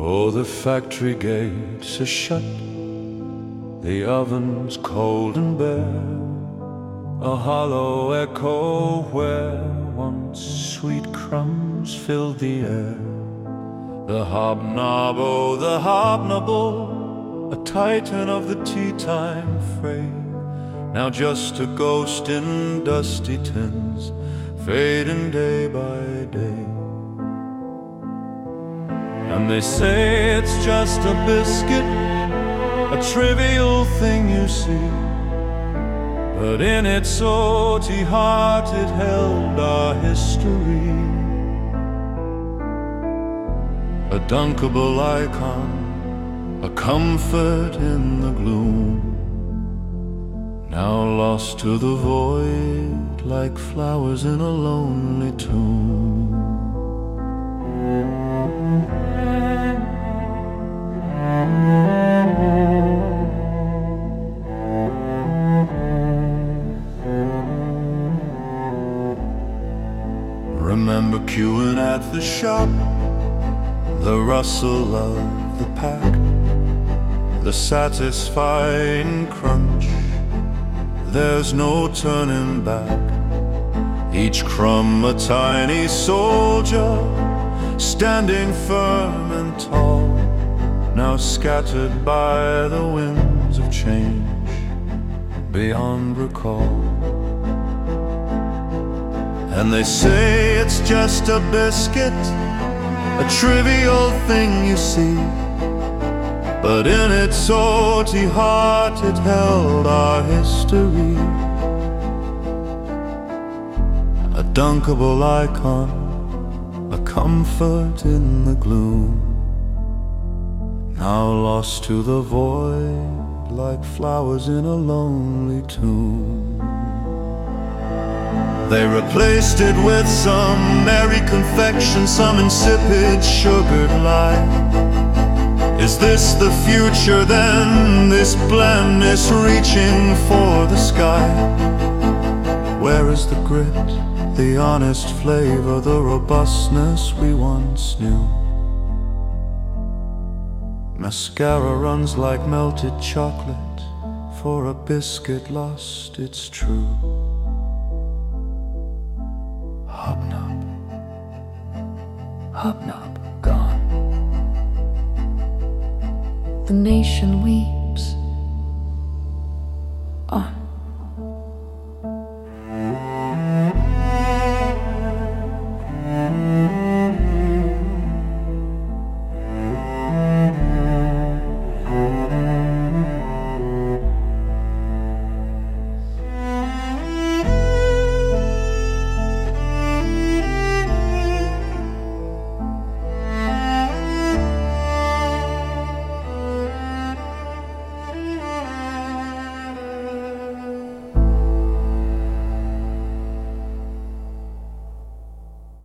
Oh, the factory gates are shut, the oven's cold and bare, a hollow echo where once sweet crumbs filled the air. The hobnob, oh the hobnoble, a titan of the tea-time fray, now just a ghost in dusty tins, fading day by day. And they say it's just a biscuit, a trivial thing you see, but in its salty heart it held our history. A dunkable icon, a comfort in the gloom, now lost to the void like flowers in a lonely tomb. Remember queuing at the shop, the rustle of the pack, the satisfying crunch, there's no turning back. Each crumb a tiny soldier, standing firm and tall, now scattered by the winds of change, beyond recall. And they say it's just a biscuit, a trivial thing you see, but in its salty heart it held our history. A dunkable icon, a comfort in the gloom, now lost to the void like flowers in a lonely tomb. They replaced it with some merry confection, some insipid sugared lie. Is this the future then, this blandness reaching for the sky? Where is the grit, the honest flavor, the robustness we once knew? Mascara runs like melted chocolate for a biscuit lost, it's true. Hobnob, hobnob gone. The nation we